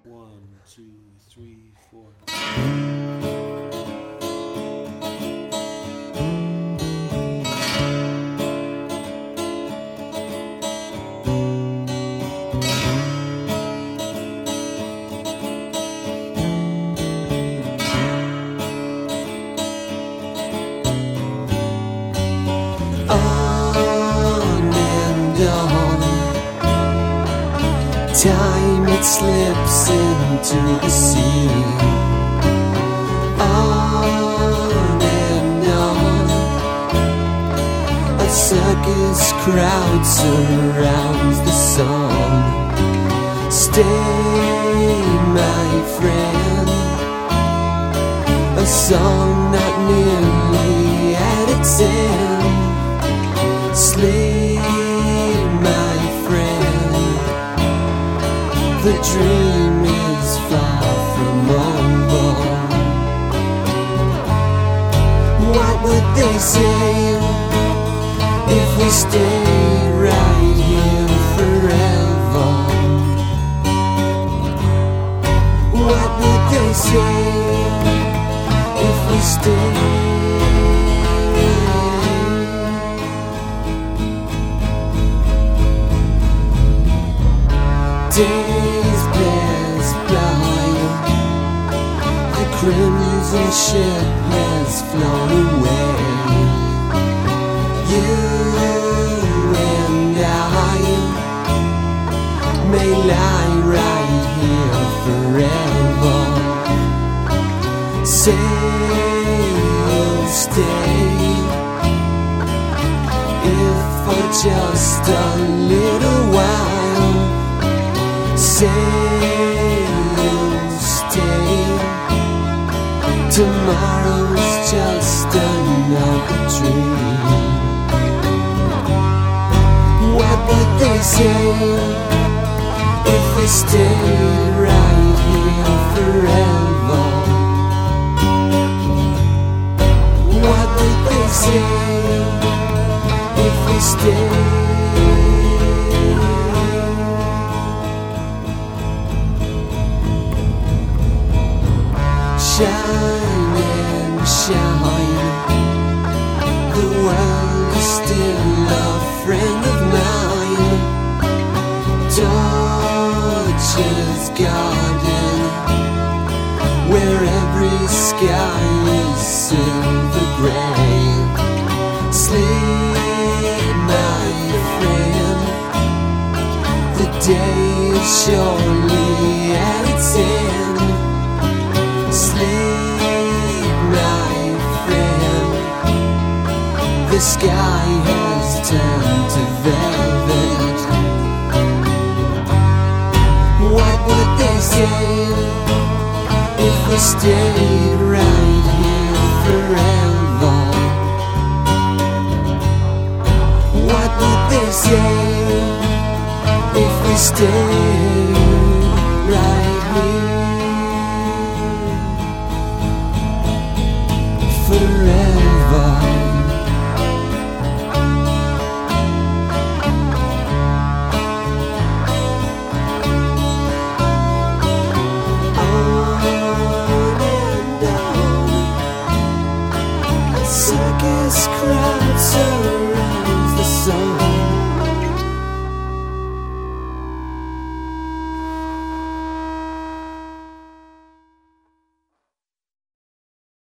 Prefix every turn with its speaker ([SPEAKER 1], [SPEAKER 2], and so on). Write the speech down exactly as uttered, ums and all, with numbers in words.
[SPEAKER 1] One, two, three, four.
[SPEAKER 2] On and on, time it slips into the sea. On and on, a circus crowd surrounds the song. Stay, my friend, a song not nearly at its end. Sleep, my friend, the dream is far from over. What would they say if we stayed right here forever? What would they say if we stayed? Days pass by, the crimson ship has flown away. You and I may lie right here forever. Say you'll stay, if for just a little while. Say you'll stay, tomorrow's just another dream. What would they say if we stayed right here forever? What would they say if we stayed? Shine and shine, the world is still a friend of mine. Torches garden, where every sky is silver gray. Sleep, my friend, the day is surely at its end. Sleep, my friend, the sky has turned to velvet. What would they say if we stayed right here forever? What would they say if we stayed?